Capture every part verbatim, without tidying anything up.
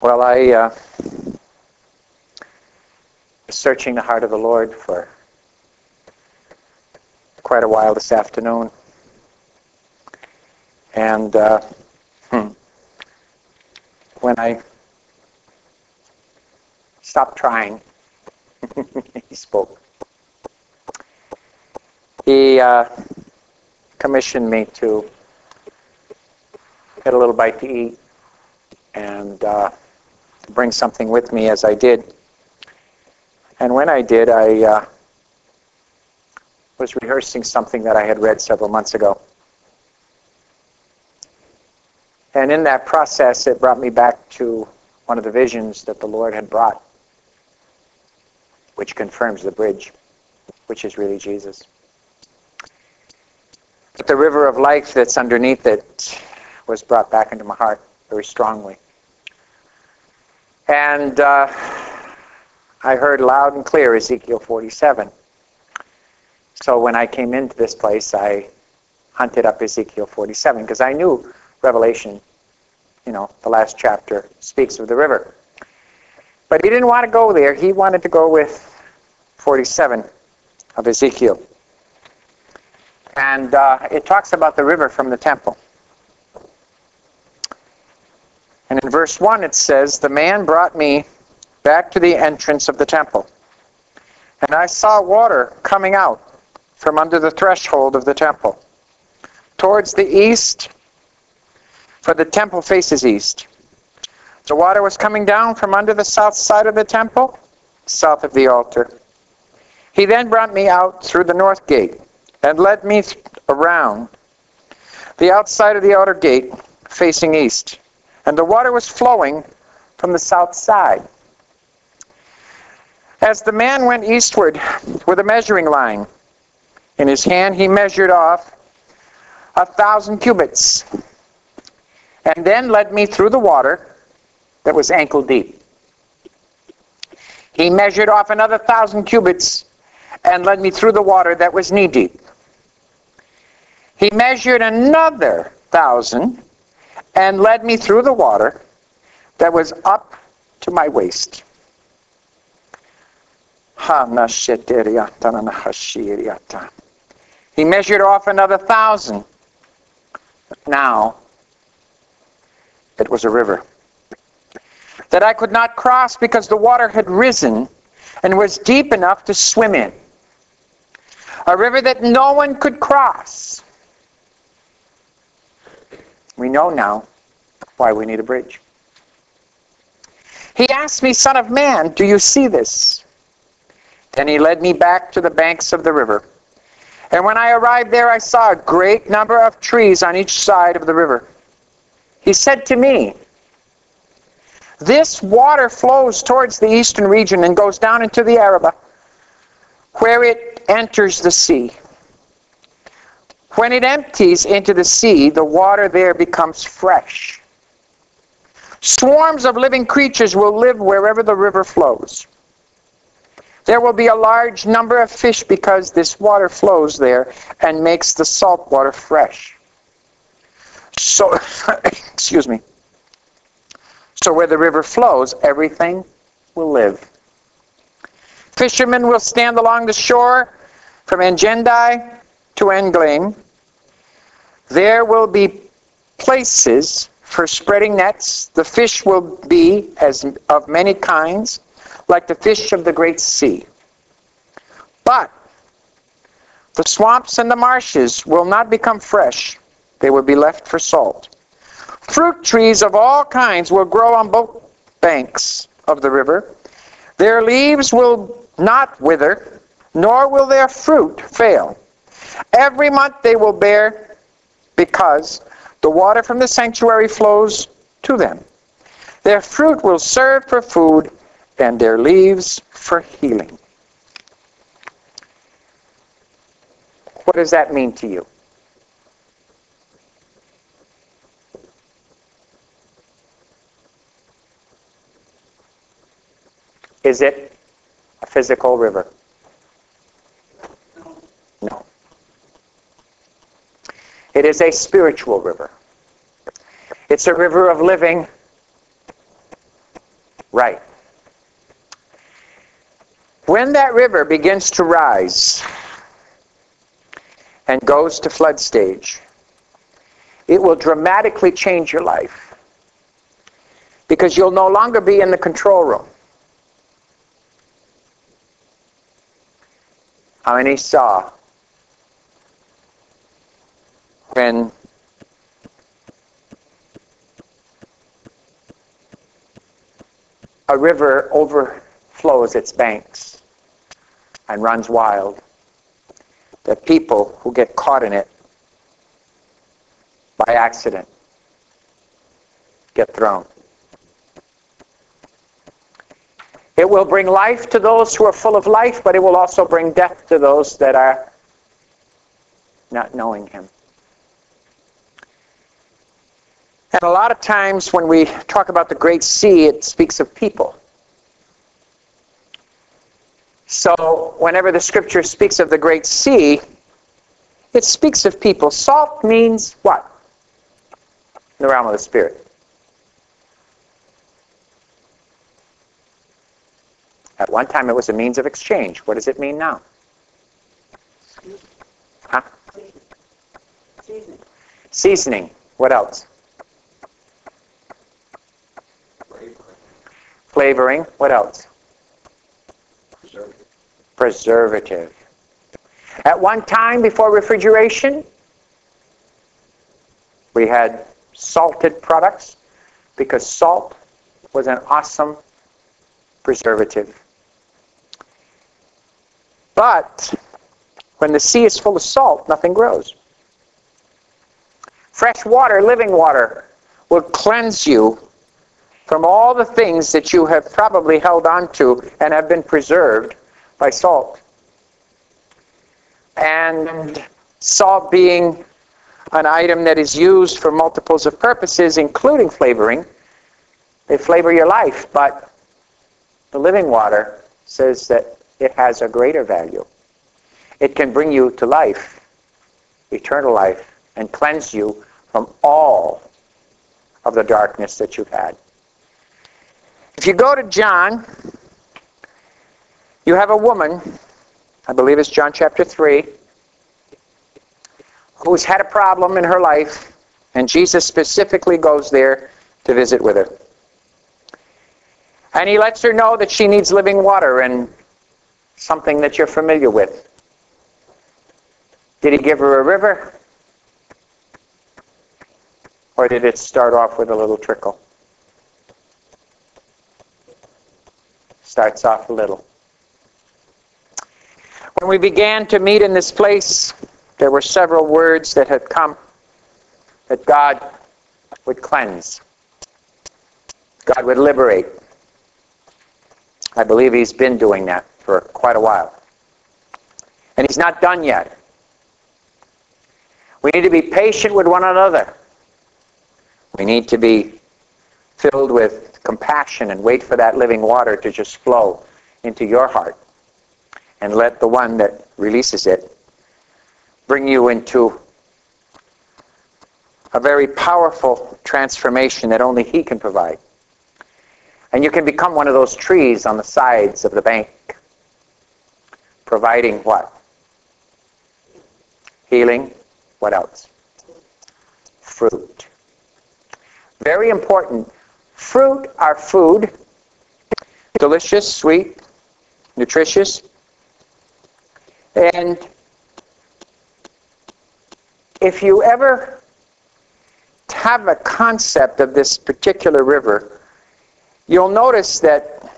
Well, I uh, was searching the heart of the Lord for quite a while this afternoon. And uh, hmm, when I stopped trying, he spoke. He uh, commissioned me to get a little bite to eat and uh, to bring something with me as I did. And when I did, I uh, was rehearsing something that I had read several months ago. And in that process, it brought me back to one of the visions that the Lord had brought, which confirms the bridge, which is really Jesus. But the river of life that's underneath it was brought back into my heart very strongly. And uh, I heard loud and clear Ezekiel forty-seven. So when I came into this place, I hunted up Ezekiel forty-seven because I knew Revelation, you know, the last chapter speaks of the river. But he didn't want to go there. He wanted to go with forty-seven of Ezekiel. And uh, it talks about the river from the temple. And in verse one it says, "The man brought me back to the entrance of the temple, and I saw water coming out from under the threshold of the temple, towards the east, for the temple faces east. The water was coming down from under the south side of the temple, south of the altar. He then brought me out through the north gate, and led me th- around the outside of the outer gate, facing east. And the water was flowing from the south side. As the man went eastward with a measuring line in his hand, he measured off a thousand cubits, and then led me through the water that was ankle deep. He measured off another thousand cubits and led me through the water that was knee deep. He measured another thousand and led me through the water that was up to my waist. He measured off another thousand. Now it was a river that I could not cross because the water had risen and was deep enough to swim in. A river that no one could cross. We know now why we need a bridge. He asked me, "Son of man, do you see this?" Then he led me back to the banks of the river. And when I arrived there, I saw a great number of trees on each side of the river. He said to me, "This water flows towards the eastern region and goes down into the Arabah, where it enters the sea. When it empties into the sea, the water there becomes fresh. Swarms of living creatures will live wherever the river flows. There will be a large number of fish because this water flows there and makes the salt water fresh." So, excuse me. So where the river flows, everything will live. Fishermen will stand along the shore from Engedi to Englaim. There will be places for spreading nets. The fish will be as of many kinds, like the fish of the great sea. But the swamps and the marshes will not become fresh. They will be left for salt. Fruit trees of all kinds will grow on both banks of the river. Their leaves will not wither, nor will their fruit fail. Every month they will bear, because the water from the sanctuary flows to them. Their fruit will serve for food, and their leaves for healing." What does that mean to you? Is it a physical river? No. It is a spiritual river. It's a river of living Right. When that river begins to rise and goes to flood stage, it will dramatically change your life, because you'll no longer be in the control room. How many saw when a river overflows its banks and runs wild, that people who get caught in it by accident get thrown? It will bring life to those who are full of life, but it will also bring death to those that are not knowing him. And a lot of times when we talk about the Great Sea, it speaks of people. So whenever the scripture speaks of the Great Sea, it speaks of people. Salt means what? In the realm of the Spirit. At one time it was a means of exchange. What does it mean now? Huh? Seasoning. Seasoning. What else? Flavoring. Flavoring. What else? Preservative. Preservative. At one time before refrigeration, we had salted products because salt was an awesome preservative. But when the sea is full of salt, nothing grows. Fresh water, living water, will cleanse you from all the things that you have probably held on to and have been preserved by salt. And salt being an item that is used for multiples of purposes, including flavoring, they flavor your life, but the living water says that it has a greater value. It can bring you to life, eternal life, and cleanse you from all of the darkness that you've had. If you go to John, you have a woman, I believe it's John chapter three, who's had a problem in her life, and Jesus specifically goes there to visit with her. And he lets her know that she needs living water, and something that you're familiar with. Did he give her a river? Or did it start off with a little trickle? Starts off a little. When we began to meet in this place, there were several words that had come that God would cleanse. God would liberate. I believe he's been doing that for quite a while. And he's not done yet. We need to be patient with one another. We need to be filled with compassion and wait for that living water to just flow into your heart. And let the one that releases it bring you into a very powerful transformation that only he can provide. And you can become one of those trees on the sides of the bank, providing what? Healing. What else? Fruit. Very important. Fruit are food. Delicious, sweet, nutritious. And if you ever have a concept of this particular river, you'll notice that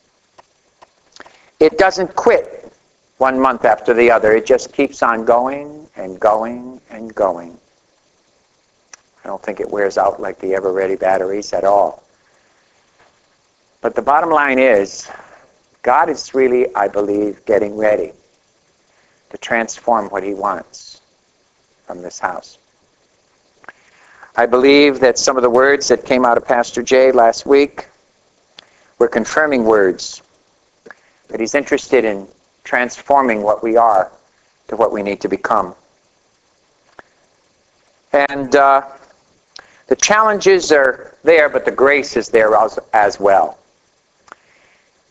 it doesn't quit one month after the other. It just keeps on going and going and going. I don't think it wears out like the ever-ready batteries at all. But the bottom line is, God is really, I believe, getting ready to transform what he wants from this house. I believe that some of the words that came out of Pastor Jay last week were confirming words, that he's interested in transforming what we are to what we need to become. And uh, the challenges are there, but the grace is there as, as well.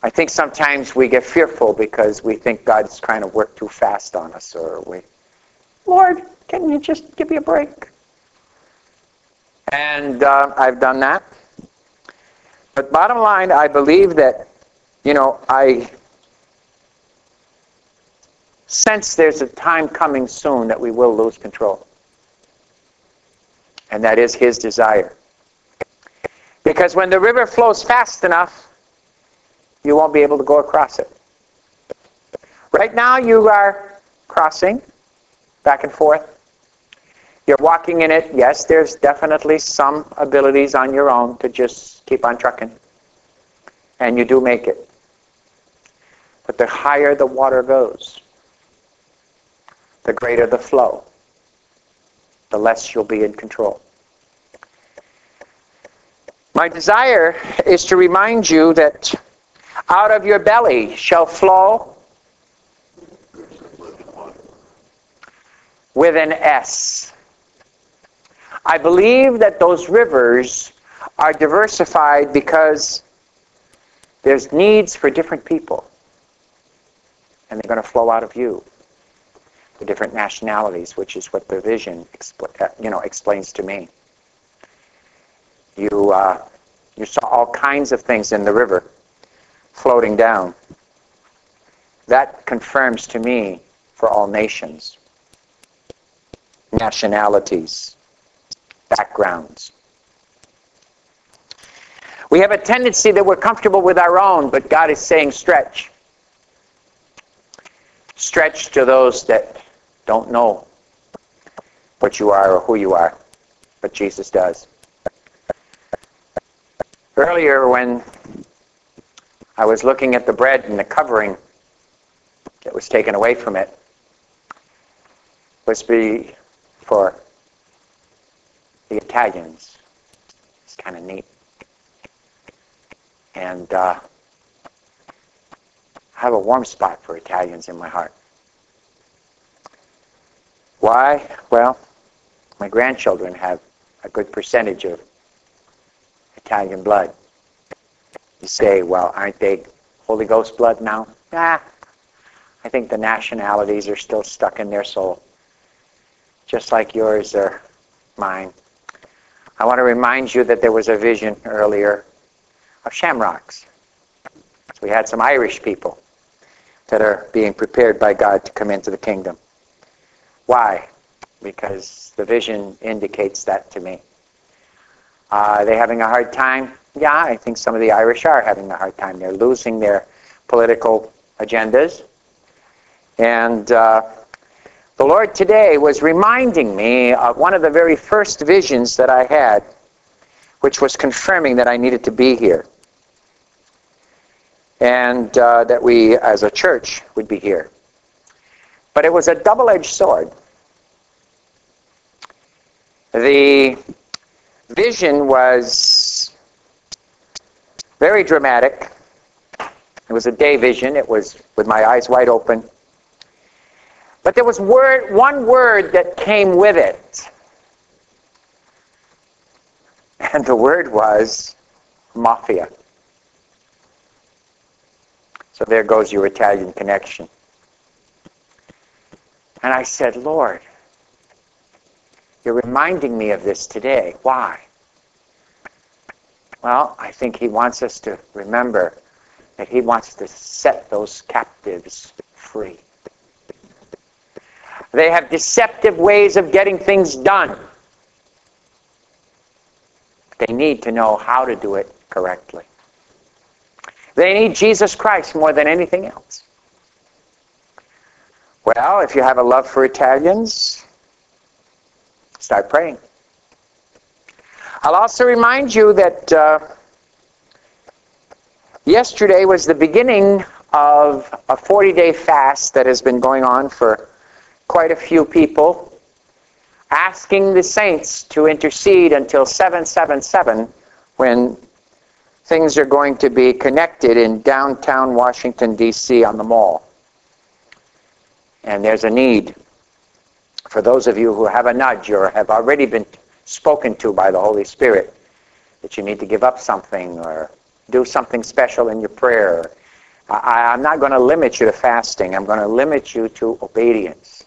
I I think sometimes we get fearful because we think God's trying to work too fast on us, or we, Lord, can you just give me a break? And uh, I've done that. But bottom line, I believe that, you know, I sense there's a time coming soon that we will lose control. And that is his desire. Because when the river flows fast enough, you won't be able to go across it. Right now you are crossing back and forth. You're walking in it. Yes, there's definitely some abilities on your own to just keep on trucking. And you do make it. But the higher the water goes, the greater the flow, the less you'll be in control. My desire is to remind you that out of your belly shall flow with an S. I believe that those rivers are diversified because there's needs for different people. And they're going to flow out of you. The different nationalities, which is what the vision expl- you know, explains to me. You, uh, you saw all kinds of things in the river floating down. That confirms to me for all nations, nationalities, backgrounds. We have a tendency that we're comfortable with our own, but God is saying stretch. Stretch to those that don't know what you are or who you are, but Jesus does. Earlier when I was looking at the bread and the covering that was taken away from it, was be for the Italians. It's kind of neat. And uh, I have a warm spot for Italians in my heart. Why? Well, my grandchildren have a good percentage of Italian blood. You say, well, aren't they Holy Ghost blood now? Ah, I think the nationalities are still stuck in their soul, just like yours or mine. I want to remind you that there was a vision earlier of shamrocks. We had some Irish people that are being prepared by God to come into the kingdom. Why? Because the vision indicates that to me. Uh, are they having a hard time? Yeah, I think some of the Irish are having a hard time. They're losing their political agendas. And uh, the Lord today was reminding me of one of the very first visions that I had, which was confirming that I needed to be here. And uh, that we, as a church, would be here. But it was a double-edged sword. The vision was very dramatic. It was a day vision. It was with my eyes wide open. But there was word, one word that came with it. And the word was mafia. So there goes your Italian connection. And I said, Lord, you're reminding me of this today. Why? Well, I think he wants us to remember that he wants to set those captives free. They have deceptive ways of getting things done. They need to know how to do it correctly. They need Jesus Christ more than anything else. Well, if you have a love for Italians, start praying. I'll also remind you that uh, yesterday was the beginning of a forty-day fast that has been going on for quite a few people, asking the saints to intercede until seven seven seven, when things are going to be connected in downtown Washington, D C on the mall. And there's a need for those of you who have a nudge or have already been spoken to by the Holy Spirit that you need to give up something or do something special in your prayer, I, I'm not going to limit you to fasting. I'm going to limit you to obedience.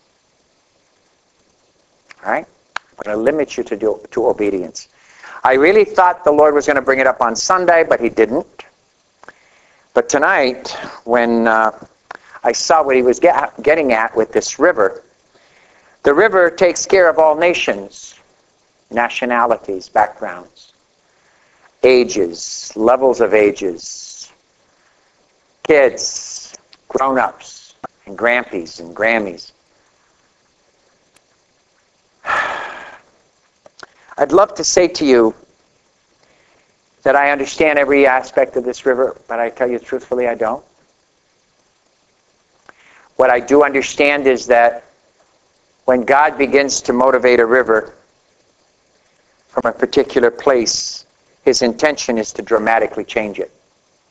All right? I'm going to limit you to, do, to obedience. I really thought the Lord was going to bring it up on Sunday, but he didn't. But tonight, when uh, I saw what he was get, getting at with this river, the river takes care of all nations, nationalities, backgrounds, ages, levels of ages, kids, grown-ups, and grandpies and Grammies. I'd love to say to you that I understand every aspect of this river, but I tell you truthfully, I don't. What I do understand is that when God begins to motivate a river from a particular place, his intention is to dramatically change it.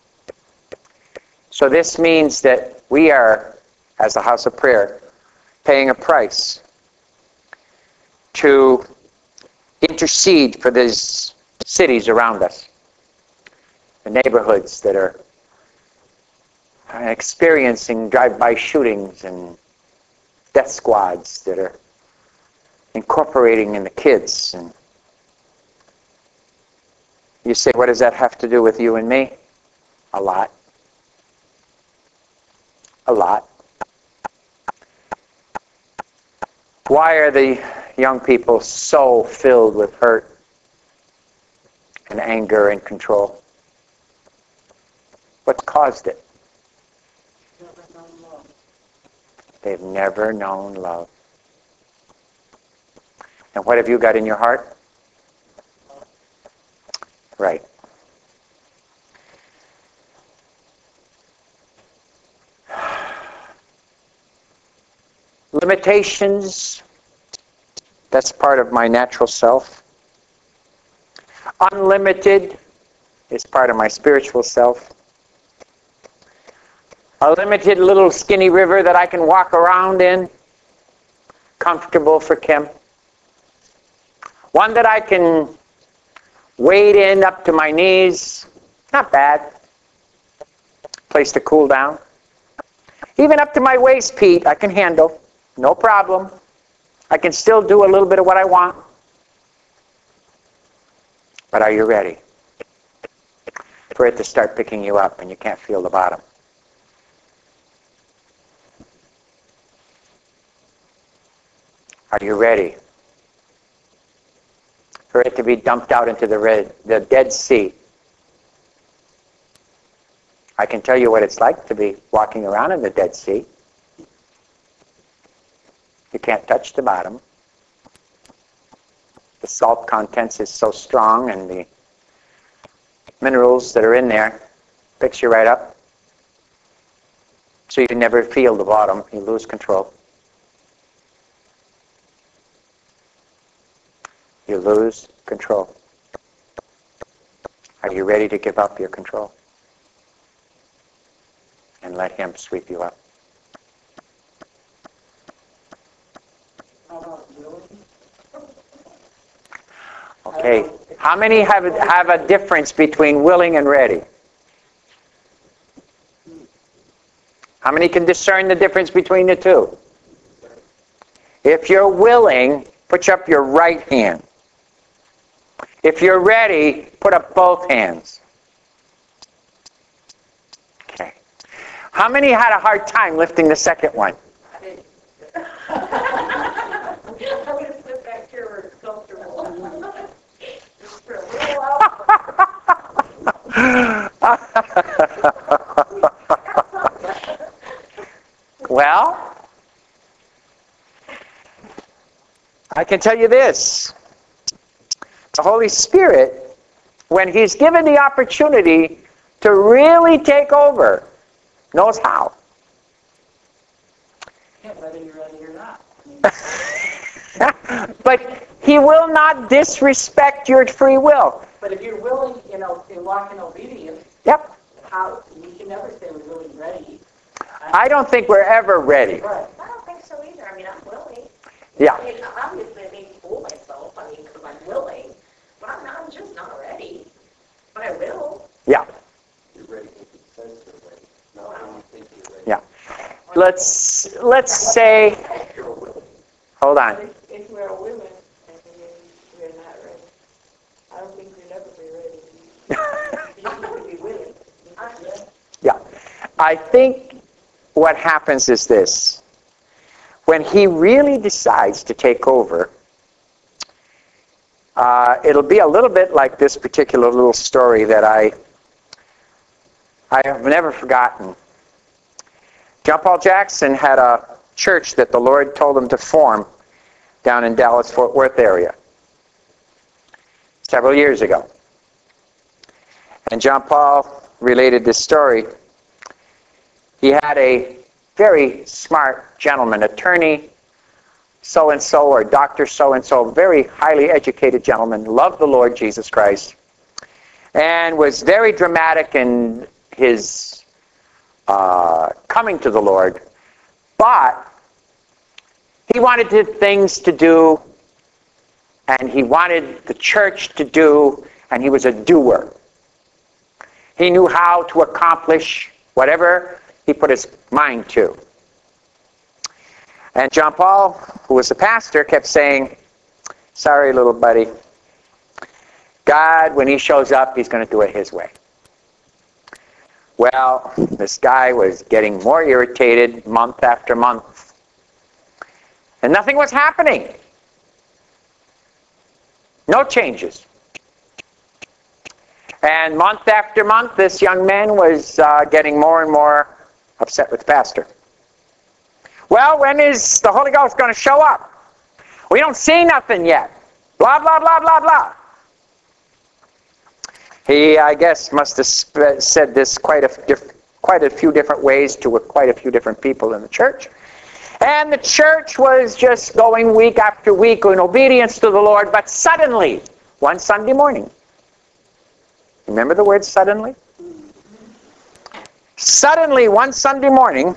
So this means that we are, as a house of prayer, paying a price to intercede for these cities around us, the neighborhoods that are experiencing drive-by shootings and death squads that are incorporating in the kids. And you say, what does that have to do with you and me? A lot. A lot. Why are the young people so filled with hurt and anger and control? What's caused it? They've never known love. And what have you got in your heart? Right. Limitations, that's part of my natural self. Unlimited is part of my spiritual self. A limited little skinny river that I can walk around in, comfortable for Kim. One that I can wade in up to my knees, not bad. Place to cool down. Even up to my waist, Pete, I can handle. No problem. I can still do a little bit of what I want. But are you ready for it to start picking you up and you can't feel the bottom? Are you ready for it to be dumped out into the, red, the Dead Sea? I can tell you what it's like to be walking around in the Dead Sea. You can't touch the bottom. The salt contents is so strong, and the minerals that are in there picks you right up. So you can never feel the bottom. You lose control. You lose control. Are you ready to give up your control? And let him sweep you up. Okay. How many have, have a difference between willing and ready? How many can discern the difference between the two? If you're willing, put up your right hand. If you're ready, put up both hands. Okay. How many had a hard time lifting the second one? I did. I'm going to sit back here where it's comfortable. Just for a little while. Well, I can tell you this. The Holy Spirit, when he's given the opportunity to really take over, knows how. Yeah, whether you're ready or not. But he will not disrespect your free will. But if you're willing, you know, to walk in obedience, Yep. how we can never say we're really ready. I don't think we're ever ready. Right. I don't think so either. I mean, I'm willing. Yeah. I mean, obviously, I need to fool myself. I mean, because I'm willing. But I'm, not, I'm just not ready. But I will. Yeah. You're ready if it says you're ready. No, Wow. let's let's say, hold on. If, if we're willing, and we're not ready, I don't think we'll never be ready. You need to be willing. Yeah, I think what happens is this. When he really decides to take over, uh, it'll be a little bit like this particular little story that I, I have never forgotten. John Paul Jackson had a church that the Lord told him to form down in Dallas-Fort Worth area several years ago. And John Paul related this story. He had a very smart gentleman, attorney so-and-so or doctor so-and-so, very highly educated gentleman, loved the Lord Jesus Christ, and was very dramatic in his uh, coming to the Lord. But he wanted to, things to do, and he wanted the church to do, and he was a doer. He knew how to accomplish whatever he put his mind to. And John Paul, who was the pastor, kept saying, sorry, little buddy, God, when he shows up, he's going to do it his way. Well, this guy was getting more irritated month after month. And nothing was happening. No changes. And month after month, this young man was uh, getting more and more upset with the pastor. Well, when is the Holy Ghost going to show up? We don't see nothing yet. Blah, blah, blah, blah, blah. He, I guess, must have sp- said this quite a, diff- quite a few different ways to a, quite a few different people in the church. And the church was just going week after week in obedience to the Lord, but suddenly, one Sunday morning, remember the word suddenly? Suddenly, one Sunday morning,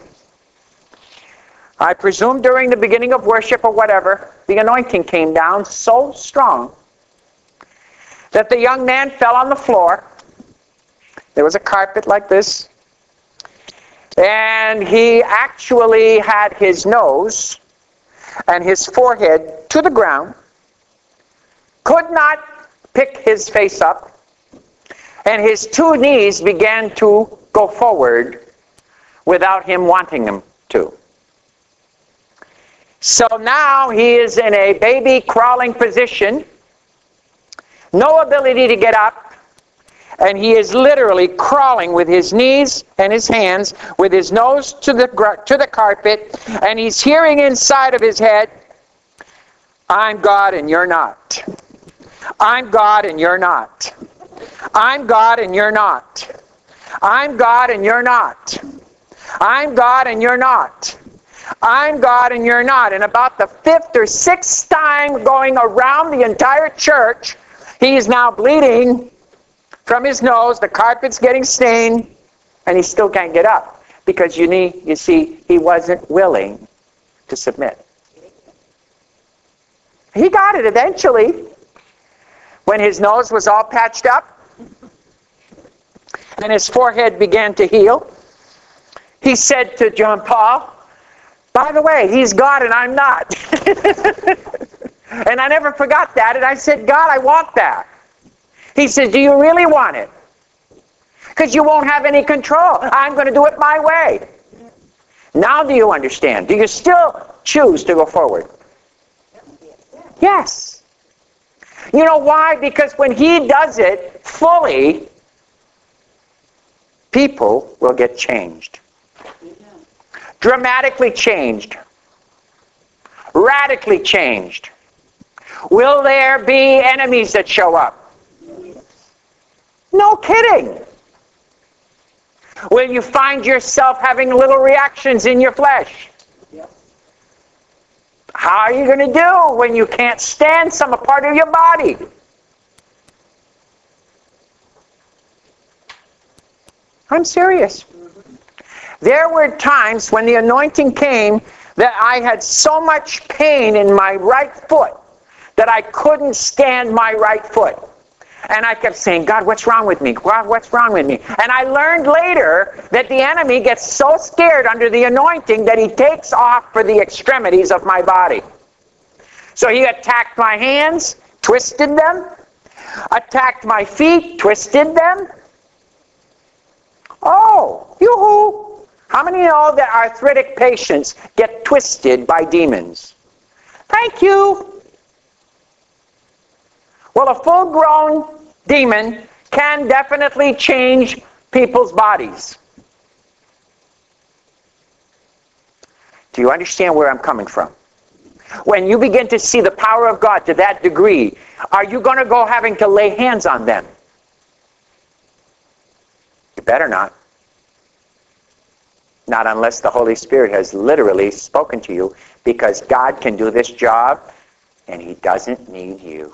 I presume during the beginning of worship or whatever, the anointing came down so strong that the young man fell on the floor. There was a carpet like this. And he actually had his nose and his forehead to the ground, could not pick his face up, and his two knees began to go forward without him wanting them to. So now he is in a baby crawling position, no ability to get up, and he is literally crawling with his knees and his hands, with his nose to the to the carpet, and he's hearing inside of his head, I'm God and you're not. I'm God and you're not. I'm God and you're not. I'm God and you're not. I'm God and you're not. I'm God and you're not. And about the fifth or sixth time going around the entire church, he's now bleeding from his nose, the carpet's getting stained, and he still can't get up. Because you need, you see, he wasn't willing to submit. He got it eventually. When his nose was all patched up, and his forehead began to heal, he said to John Paul, by the way, he's God and I'm not. And I never forgot that, and I said, God, I want that. He says, do you really want it? Because you won't have any control. I'm going to do it my way. Now do you understand? Do you still choose to go forward? Yes. You know why? Because when he does it fully, people will get changed. Dramatically changed. Radically changed. Will there be enemies that show up? No kidding. Will you find yourself having little reactions in your flesh? How are you going to do when you can't stand some part of your body? I'm serious. There were times when the anointing came that I had so much pain in my right foot that I couldn't stand my right foot. And I kept saying, God, what's wrong with me? God, what's wrong with me? And I learned later that the enemy gets so scared under the anointing that he takes off for the extremities of my body. So he attacked my hands, twisted them, attacked my feet, twisted them. Oh, yoo-hoo! How many know that arthritic patients get twisted by demons? Thank you. Well, a full-grown demon can definitely change people's bodies. Do you understand where I'm coming from? When you begin to see the power of God to that degree, are you going to go having to lay hands on them? You better not. Not unless the Holy Spirit has literally spoken to you, because God can do this job and he doesn't need you.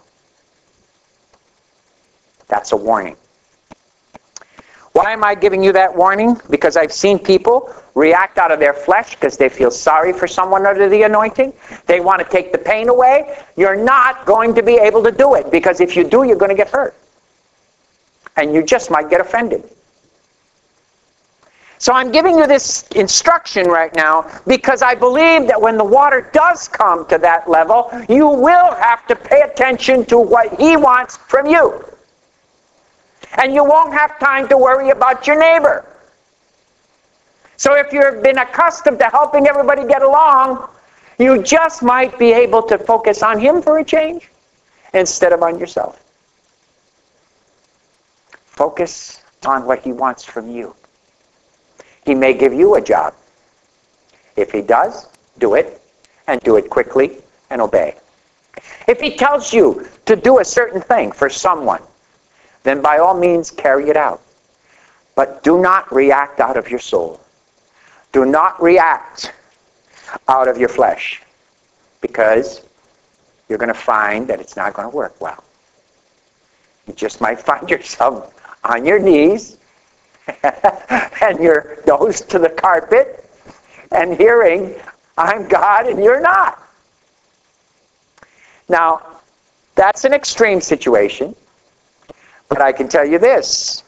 That's a warning. Why am I giving you that warning? Because I've seen people react out of their flesh because they feel sorry for someone under the anointing. They want to take the pain away. You're not going to be able to do it, because if you do, you're going to get hurt. And you just might get offended. So I'm giving you this instruction right now because I believe that when the water does come to that level, you will have to pay attention to what he wants from you. And you won't have time to worry about your neighbor. So if you've been accustomed to helping everybody get along, you just might be able to focus on him for a change instead of on yourself. Focus on what he wants from you. He may give you a job. If he does, do it, and do it quickly, and obey. If he tells you to do a certain thing for someone, then by all means carry it out. But do not react out of your soul. Do not react out of your flesh, because you're going to find that it's not going to work well. You just might find yourself on your knees and your nose to the carpet and hearing, I'm God and you're not. Now, that's an extreme situation, but I can tell you this.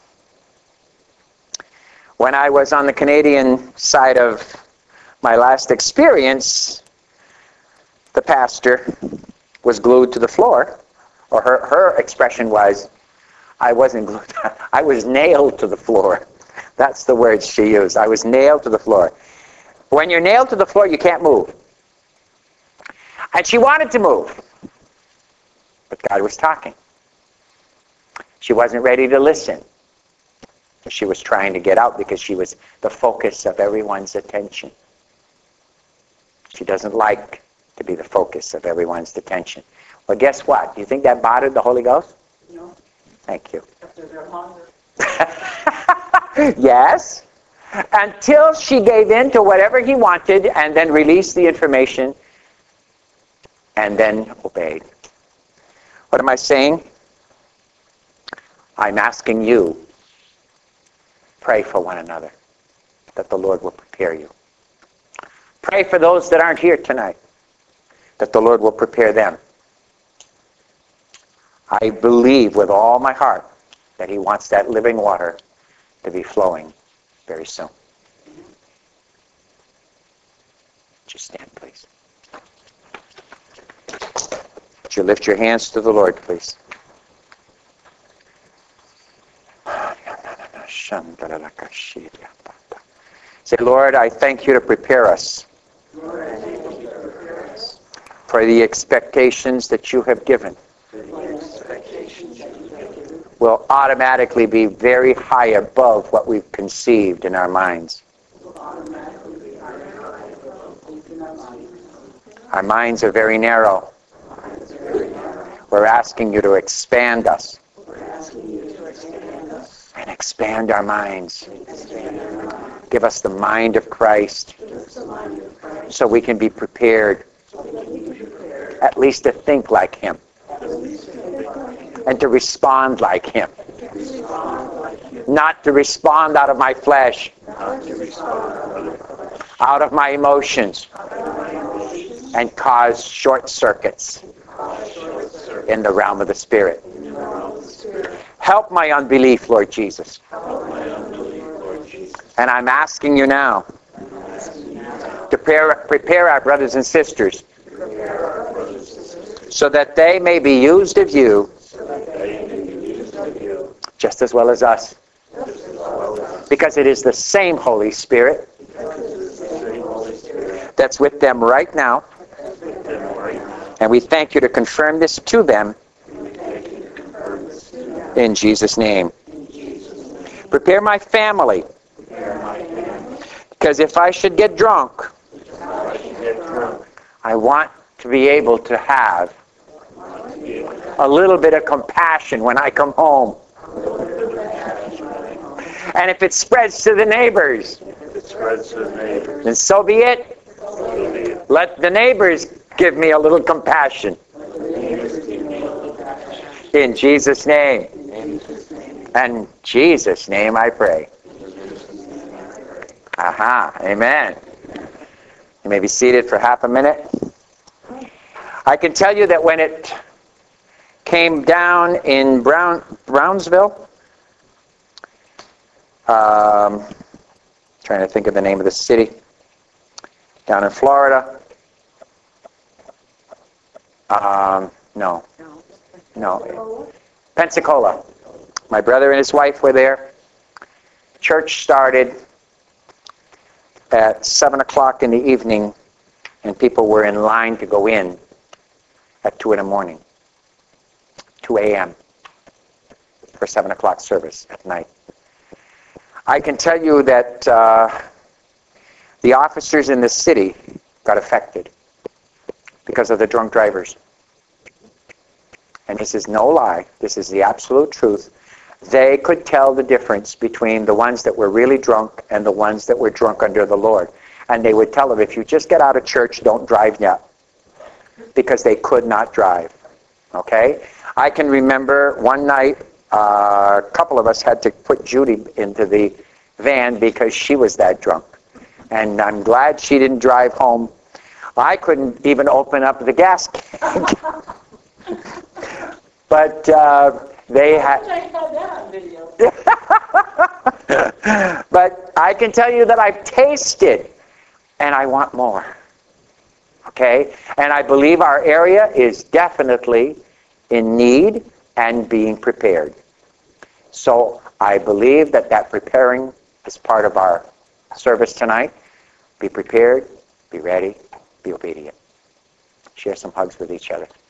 When I was on the Canadian side of my last experience, the pastor was glued to the floor, or her, her expression was, I wasn't glued, I was nailed to the floor. That's the words she used. I was nailed to the floor. When you're nailed to the floor, you can't move. And she wanted to move, but God was talking. She wasn't ready to listen. She was trying to get out because she was the focus of everyone's attention. She doesn't like to be the focus of everyone's attention. Well, guess what? Do you think that bothered the Holy Ghost? No. Thank you. After their hunger. Yes. Until she gave in to whatever he wanted and then released the information and then obeyed. What am I saying? I'm asking you, pray for one another, that the Lord will prepare you. Pray for those that aren't here tonight, that the Lord will prepare them. I believe with all my heart that he wants that living water to be flowing very soon. Just stand, please. Would you lift your hands to the Lord, please? Say, Lord, I thank you to prepare us for the expectations that you have given. Will automatically be very high above what we've conceived in our minds. Our minds are very narrow. We're asking you to expand us and expand our minds. Give us the mind of Christ so we can be prepared at least to think like him and to respond like him. Not to respond out of my flesh, out of my emotions, and cause short circuits in the realm of the Spirit. Help my unbelief, Lord Jesus. And I'm asking you now to prepare, prepare our brothers and sisters so that they may be used of you just as well as us. Because it is the same Holy Spirit that's with them right now. And we thank you to confirm this to them in Jesus' name. Prepare my family. Because if I should get drunk, I want to be able to have a little bit of compassion when I come home. And if it spreads to the neighbors, then so be it. Let the neighbors give me a little compassion. In Jesus' name. And Jesus' name I pray. Aha, amen. You may be seated for half a minute. I can tell you that when it came down in Brown, Brownsville, um, trying to think of the name of the city, down in Florida. Um, no, no, Pensacola. My brother and his wife were there. Church started at seven o'clock in the evening, and people were in line to go in at two in the morning, two a.m. for seven o'clock service at night. I can tell you that uh, the officers in the city got affected because of the drunk drivers. And this is no lie. This is the absolute truth. They could tell the difference between the ones that were really drunk and the ones that were drunk under the Lord. And they would tell them, if you just get out of church, don't drive yet. Because they could not drive. Okay? I can remember one night, uh, a couple of us had to put Judy into the van because she was that drunk. And I'm glad she didn't drive home. I couldn't even open up the gas can. But uh, they had... But I can tell you that I've tasted, and I want more. Okay? And I believe our area is definitely in need and being prepared. So I believe that that preparing is part of our service tonight. Be prepared, be ready, be obedient. Share some hugs with each other.